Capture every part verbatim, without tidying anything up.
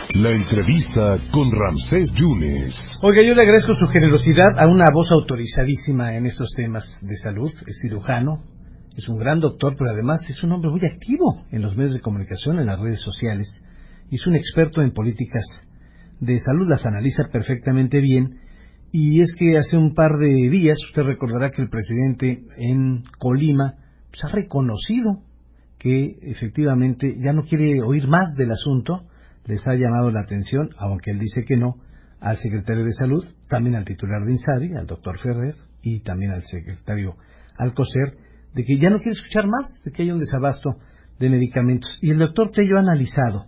La entrevista con Ramsés Yunes. Oiga, yo le agradezco su generosidad a una voz autorizadísima en estos temas de salud. Es cirujano, es un gran doctor, pero además es un hombre muy activo en los medios de comunicación, en las redes sociales. Y es un experto en políticas de salud, las analiza perfectamente bien. Y es que hace un par de días, usted recordará que el presidente en Colima pues, ha reconocido que efectivamente ya no quiere oír más del asunto. Les ha llamado la atención, aunque él dice que no, al secretario de Salud, también al titular de INSABI, al doctor Ferrer, y también al secretario Alcocer, de que ya no quiere escuchar más, de que hay un desabasto de medicamentos. Y el doctor Tello ha analizado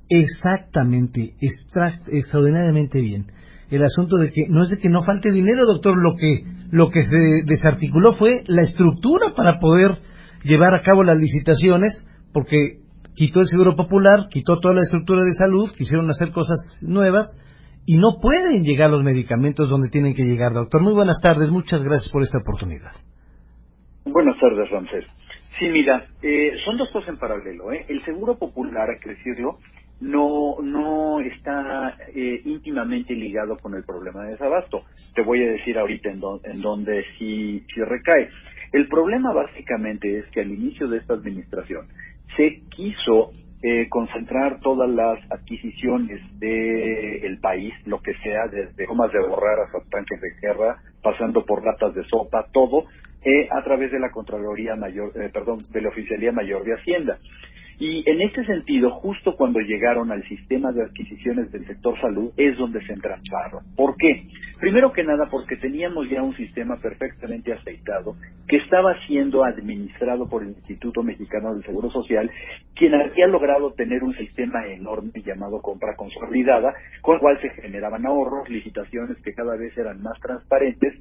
exactamente, extra, extraordinariamente bien, el asunto de que no es de que no falte dinero, doctor, lo que, lo que se desarticuló fue la estructura para poder llevar a cabo las licitaciones, porque quitó el Seguro Popular, quitó toda la estructura de salud, quisieron hacer cosas nuevas y no pueden llegar los medicamentos donde tienen que llegar, doctor. Muy buenas tardes, muchas gracias por esta oportunidad. Buenas tardes, Ramsés. Sí, mira, eh, son dos cosas en paralelo, ¿eh? El Seguro Popular, hay que decirlo, no no está eh, íntimamente ligado con el problema de desabasto. Te voy a decir ahorita en, do, en donde sí, sí recae. El problema básicamente es que al inicio de esta administración se quiso eh, concentrar todas las adquisiciones del país, lo que sea, desde gomas de borrar hasta tanques de guerra, pasando por latas de sopa, todo, eh, a través de la Contraloría Mayor, eh, perdón, de la Oficialía Mayor de Hacienda. Y en este sentido, justo cuando llegaron al sistema de adquisiciones del sector salud, es donde se entranzaron. ¿Por qué? Primero que nada, porque teníamos ya un sistema perfectamente aceitado que estaba siendo administrado por el Instituto Mexicano del Seguro Social, quien había logrado tener un sistema enorme llamado compra consolidada, con el cual se generaban ahorros, licitaciones que cada vez eran más transparentes,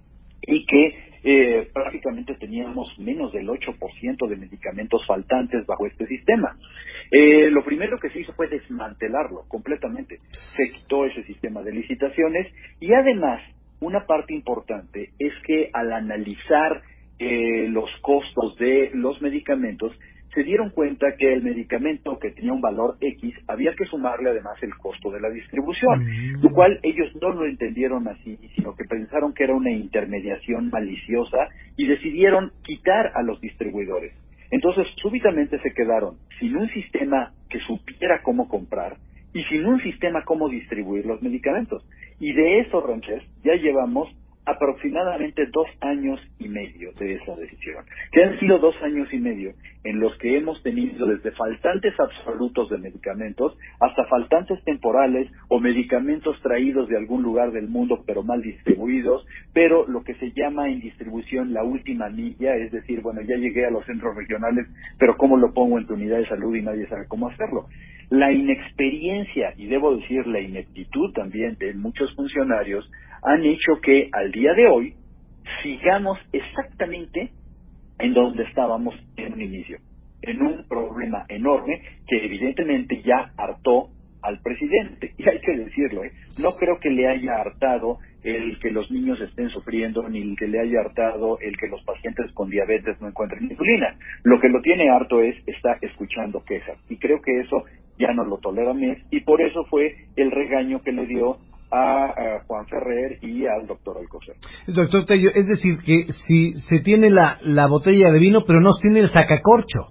y que eh, prácticamente teníamos menos del ocho por ciento de medicamentos faltantes bajo este sistema. Eh, lo primero que se hizo fue desmantelarlo completamente. Se quitó ese sistema de licitaciones y además una parte importante es que al analizar eh, los costos de los medicamentos, se dieron cuenta que el medicamento que tenía un valor X había que sumarle además el costo de la distribución, Mm. lo cual ellos no lo entendieron así, sino que pensaron que era una intermediación maliciosa y decidieron quitar a los distribuidores. Entonces, súbitamente se quedaron sin un sistema que supiera cómo comprar y sin un sistema cómo distribuir los medicamentos. Y de eso, Ramsés, ya llevamos aproximadamente dos años y medio de esa decisión, que han sido dos años y medio en los que hemos tenido desde faltantes absolutos de medicamentos hasta faltantes temporales o medicamentos traídos de algún lugar del mundo pero mal distribuidos, pero lo que se llama en distribución la última milla, es decir, bueno, ya llegué a los centros regionales, pero ¿cómo lo pongo en tu unidad de salud y nadie sabe cómo hacerlo? La inexperiencia, y debo decir la ineptitud también de muchos funcionarios, han hecho que al día de hoy sigamos exactamente en donde estábamos en un inicio, en un problema enorme que evidentemente ya hartó al presidente. Y hay que decirlo, ¿eh? No creo que le haya hartado el que los niños estén sufriendo, ni que le haya hartado el que los pacientes con diabetes no encuentren insulina. Lo que lo tiene harto es estar escuchando quejas. Y creo que eso ya no lo tolera más, y por eso fue el regaño que le dio a, a Juan Ferrer y al doctor Alcocer. Doctor Tello, es decir, que si se tiene la, la botella de vino, pero no se tiene el sacacorcho.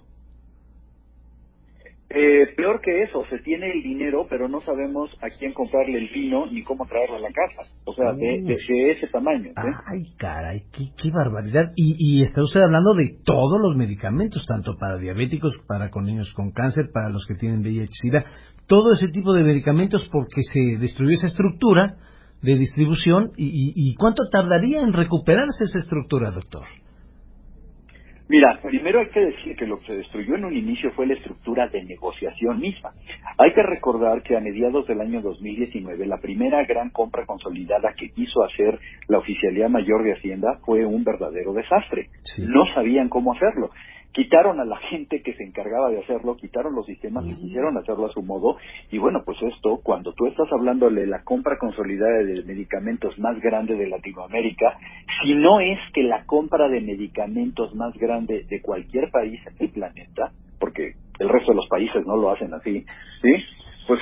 Eh, peor que eso, se tiene el dinero, pero no sabemos a quién comprarle el vino ni cómo traerlo a la casa. O sea, de, de, de ese tamaño. ¿sí? Ay, caray, qué, qué barbaridad. Y, y está usted hablando de todos los medicamentos, tanto para diabéticos, para con niños con cáncer, para los que tienen V I H, SIDA, todo ese tipo de medicamentos porque se destruyó esa estructura de distribución. ¿Y, y, y cuánto tardaría en recuperarse esa estructura, doctor? Mira, primero hay que decir que lo que se destruyó en un inicio fue la estructura de negociación misma. Hay que recordar que a mediados del año dos mil diecinueve, la primera gran compra consolidada que quiso hacer la Oficialía Mayor de Hacienda fue un verdadero desastre. Sí. No sabían cómo hacerlo. Quitaron a la gente que se encargaba de hacerlo, quitaron los sistemas y Uh-huh. quisieron hacerlo a su modo. Y bueno, pues esto, cuando tú estás hablando de la compra consolidada de medicamentos más grande de Latinoamérica, si no es que la compra de medicamentos más grande de cualquier país en el planeta, porque el resto de los países no lo hacen así, ¿sí? Pues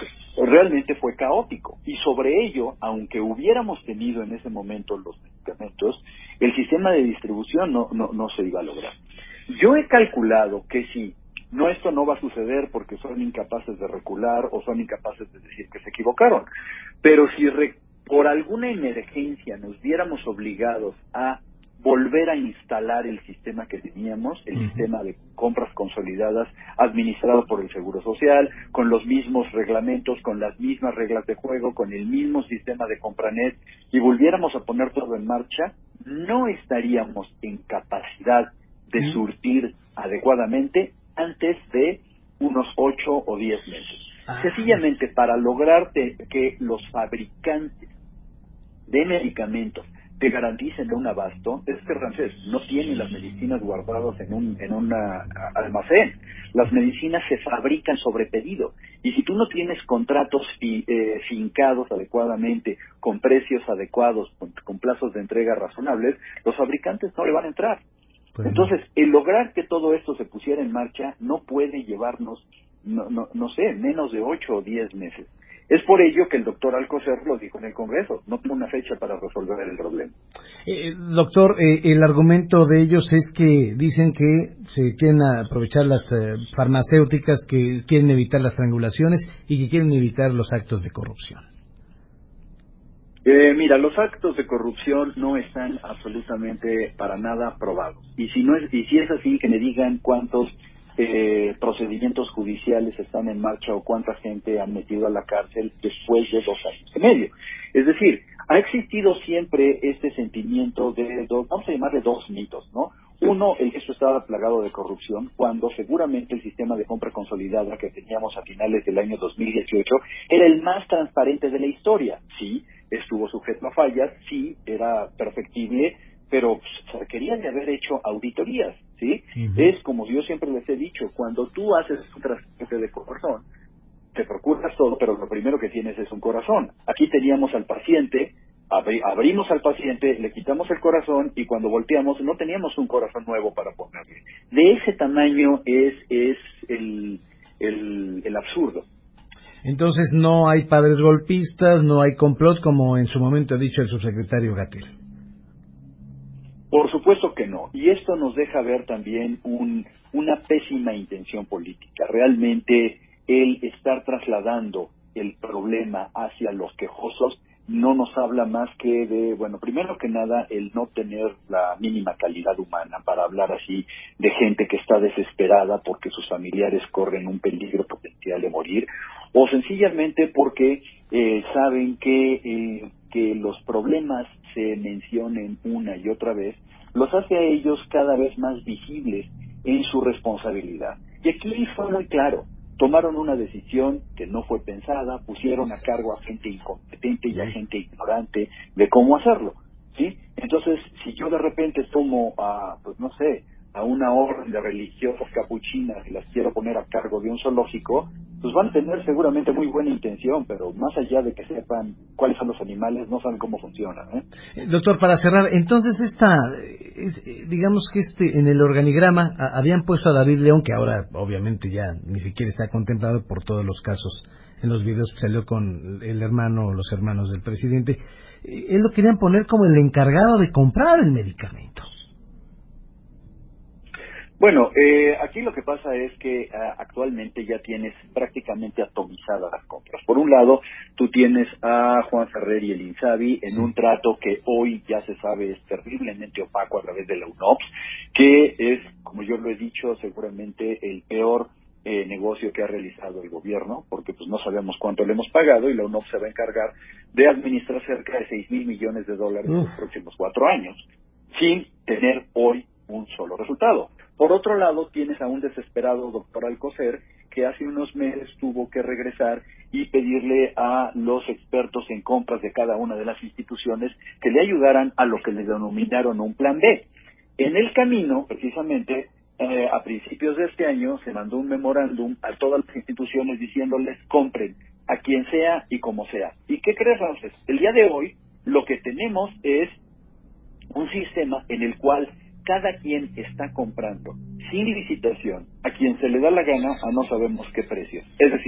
realmente fue caótico. Y sobre ello, aunque hubiéramos tenido en ese momento los medicamentos, el sistema de distribución no, no, no se iba a lograr. Yo he calculado que si no, esto no va a suceder porque son incapaces de recular o son incapaces de decir que se equivocaron, pero si re, por alguna emergencia nos viéramos obligados a volver a instalar el sistema que teníamos, el uh-huh. sistema de compras consolidadas administrado por el Seguro Social, con los mismos reglamentos, con las mismas reglas de juego, con el mismo sistema de Compranet, y volviéramos a poner todo en marcha, no estaríamos en capacidad de uh-huh. surtir adecuadamente antes de unos ocho o diez meses. Ah. Sencillamente para lograr que los fabricantes de medicamentos te garanticen un abasto, es que Ramsés no tiene las medicinas guardadas en un en un almacén. Las medicinas se fabrican sobre pedido. Y si tú no tienes contratos fi, eh, fincados adecuadamente, con precios adecuados, con, con plazos de entrega razonables, los fabricantes no le van a entrar. Pues Entonces, no. el lograr que todo esto se pusiera en marcha no puede llevarnos, no, no, no sé, menos de ocho o diez meses. Es por ello que el doctor Alcocer lo dijo en el Congreso, no tiene una fecha para resolver el problema. Eh, doctor, eh, el argumento de ellos es que dicen que se quieren aprovechar las eh, farmacéuticas, que quieren evitar las triangulaciones y que quieren evitar los actos de corrupción. Eh, mira, los actos de corrupción no están absolutamente para nada probados. Y si no es, y si es así, que me digan cuántos Eh, procedimientos judiciales están en marcha o cuánta gente han metido a la cárcel después de dos años y medio. Es decir, ha existido siempre este sentimiento de dos, vamos a llamarle dos mitos, ¿no? Uno, el que esto estaba plagado de corrupción, cuando seguramente el sistema de compra consolidada que teníamos a finales del año dos mil dieciocho era el más transparente de la historia. Sí, estuvo sujeto a fallas, sí, era perfectible, pero se requería de haber hecho auditorías, ¿sí? Uh-huh. Es como yo siempre les he dicho, cuando tú haces un trasplante de corazón, te procuras todo, pero lo primero que tienes es un corazón. Aquí teníamos al paciente, abri- abrimos al paciente, le quitamos el corazón y cuando volteamos no teníamos un corazón nuevo para ponerle. De ese tamaño es es el, el, el absurdo. Entonces no hay padres golpistas, no hay complot, como en su momento ha dicho el subsecretario Gatell. Por supuesto que no, y esto nos deja ver también un, una pésima intención política. Realmente el estar trasladando el problema hacia los quejosos no nos habla más que de, bueno, primero que nada, el no tener la mínima calidad humana para hablar así de gente que está desesperada porque sus familiares corren un peligro potencial de morir, o sencillamente porque eh, saben que, eh, que los problemas se mencionen una y otra vez, los hace a ellos cada vez más visibles en su responsabilidad. Y aquí fue muy claro, tomaron una decisión que no fue pensada, pusieron a cargo a gente incompetente y a gente ignorante de cómo hacerlo, ¿sí? Entonces, si yo de repente tomo a, pues no sé, a una orden de religiosas capuchinas y las quiero poner a cargo de un zoológico, pues van a tener seguramente muy buena intención, pero más allá de que sepan cuáles son los animales, no saben cómo funcionan, ¿eh? Doctor, para cerrar, entonces esta, es, digamos que este en el organigrama a, habían puesto a David León, que ahora obviamente ya ni siquiera está contemplado por todos los casos en los videos que salió con el hermano o los hermanos del presidente. Él lo querían poner como el encargado de comprar el medicamento. Bueno, eh, aquí lo que pasa es que uh, actualmente ya tienes prácticamente atomizadas las compras. Por un lado, tú tienes a Juan Ferrer y el INSABI en sí. un trato que hoy ya se sabe es terriblemente opaco a través de la U N O P S, que es, como yo lo he dicho, seguramente el peor eh, negocio que ha realizado el gobierno, porque pues no sabemos cuánto le hemos pagado y la U N O P S se va a encargar de administrar cerca de seis mil millones de dólares en los próximos cuatro años, sin tener hoy un solo resultado. Por otro lado, tienes a un desesperado doctor Alcocer que hace unos meses tuvo que regresar y pedirle a los expertos en compras de cada una de las instituciones que le ayudaran a lo que le denominaron un plan B. En el camino, precisamente, eh, a principios de este año se mandó un memorándum a todas las instituciones diciéndoles compren a quien sea y como sea. ¿Y qué crees, Ramsés? El día de hoy lo que tenemos es un sistema en el cual cada quien está comprando sin licitación a quien se le da la gana a no sabemos qué precios. Es decir,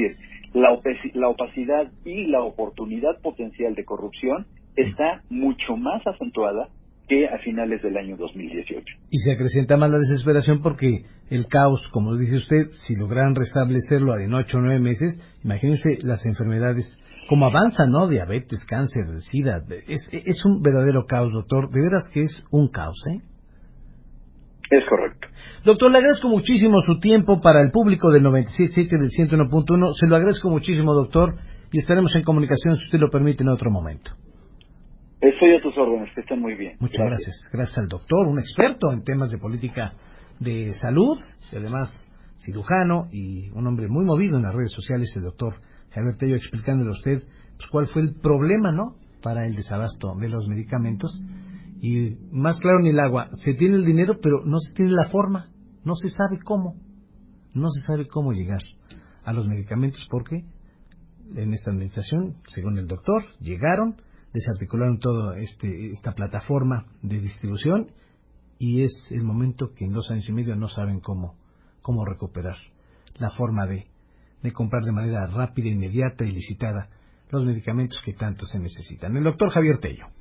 la, opaci- la opacidad y la oportunidad potencial de corrupción está mucho más acentuada que a finales del año dos mil dieciocho. Y se acrecienta más la desesperación porque el caos, como dice usted, si logran restablecerlo en ocho o nueve meses, imagínense las enfermedades, cómo avanzan, ¿no? Diabetes, cáncer, SIDA. Es, es un verdadero caos, doctor. De veras que es un caos, ¿eh? Es correcto. Doctor, le agradezco muchísimo su tiempo para el público del noventa y siete punto siete del ciento uno punto uno. Se lo agradezco muchísimo, doctor, y estaremos en comunicación, si usted lo permite, en otro momento. Estoy a tus órdenes, que estén muy bien. Muchas Gracias. gracias. Gracias al doctor, un experto en temas de política de salud, y además cirujano y un hombre muy movido en las redes sociales, el doctor Javier Tello, explicándole a usted pues, cuál fue el problema, ¿no?, para el desabasto de los medicamentos. Y más claro ni el agua, se tiene el dinero, pero no se tiene la forma, no se sabe cómo, no se sabe cómo llegar a los medicamentos, porque en esta administración, según el doctor, llegaron, desarticularon toda este, esta plataforma de distribución, y es el momento que en dos años y medio no saben cómo, cómo recuperar la forma de, de comprar de manera rápida, inmediata y licitada los medicamentos que tanto se necesitan. El doctor Javier Tello.